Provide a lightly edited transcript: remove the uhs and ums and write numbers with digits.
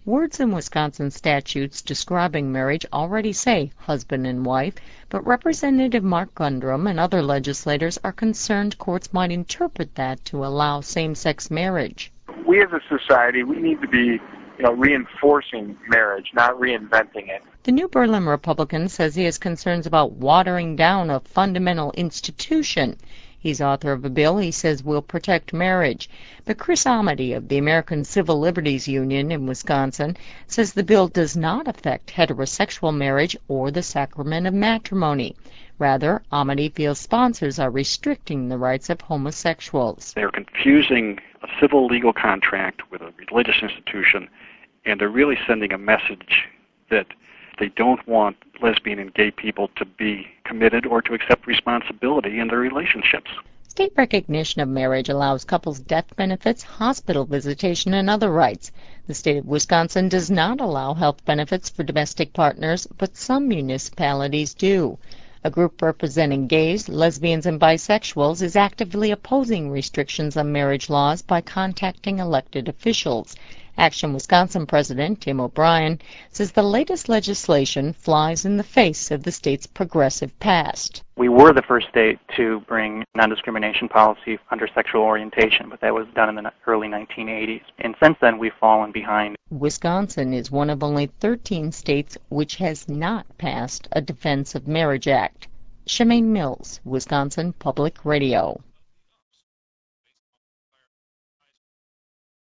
Words in Wisconsin statutes describing marriage already say husband and wife, but Representative Mark Gundrum and other legislators are concerned courts might interpret that to allow same-sex marriage. We as a society, we need to be reinforcing marriage, not reinventing it. The New Berlin Republican says he has concerns about watering down a fundamental institution. He's author of a bill he says will protect marriage. But Chris Amity of the American Civil Liberties Union in Wisconsin says the bill does not affect heterosexual marriage or the sacrament of matrimony. Rather, Amity feels sponsors are restricting the rights of homosexuals. They're confusing a civil legal contract with a religious institution, and they're really sending a message that they don't want lesbian and gay people to be committed or to accept responsibility in their relationships. State recognition of marriage allows couples death benefits, hospital visitation, and other rights. The state of Wisconsin does not allow health benefits for domestic partners, but some municipalities do. A group representing gays, lesbians, and bisexuals is actively opposing restrictions on marriage laws by contacting elected officials. Action Wisconsin President Tim O'Brien says the latest legislation flies in the face of the state's progressive past. We were the first state to bring non-discrimination policy under sexual orientation, but that was done in the early 1980s. And since then, we've fallen behind. Wisconsin is one of only 13 states which has not passed a Defense of Marriage Act. Shemaine Mills, Wisconsin Public Radio.